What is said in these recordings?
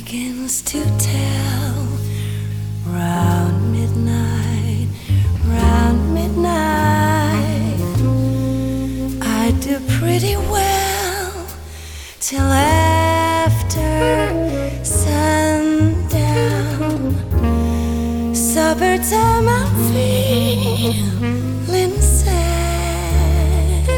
begins to tell. Round midnight, round midnight, I do pretty well till after sundown. Supper time, I'm feeling sad,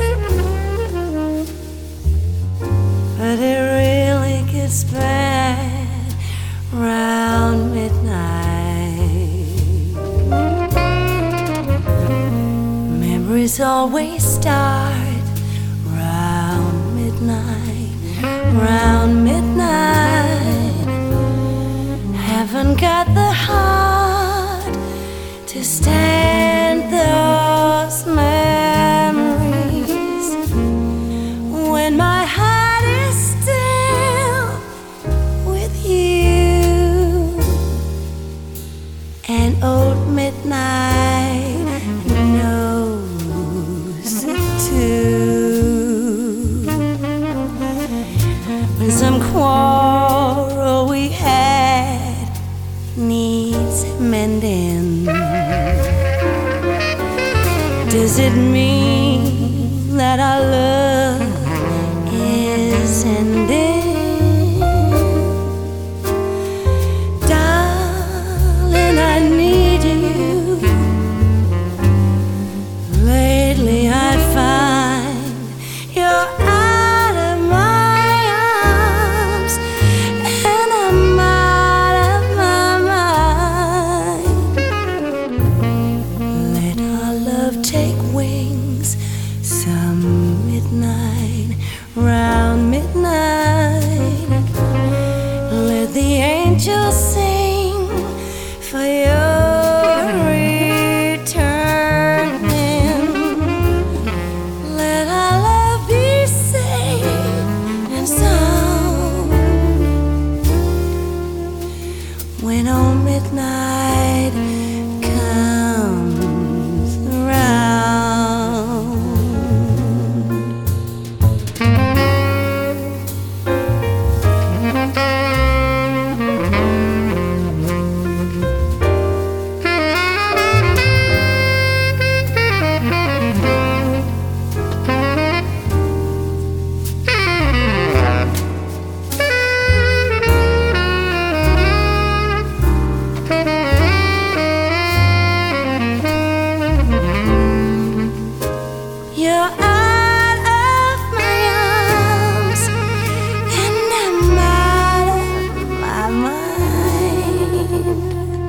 but it really gets bad round midnight. Memories always start round midnight, round midnight. Haven't got the heart to stand those memories when my heart is still with you. And old midnight knows it too. When some quarrel we had needs mending, does it mean that our love is ending? Darling, I need you. Lately I find you're out of my arms, and I'm out of my mind. Let our love take wings some midnight, round midnight. Let the angels sing for your returning. Let our love be safe and sound when old midnight comes around. You're out of my arms, and I'm out of my mind.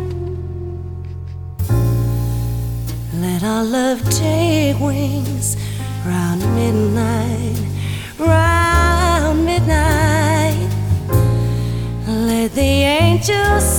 Let our love take wings round midnight, round midnight. Let the angels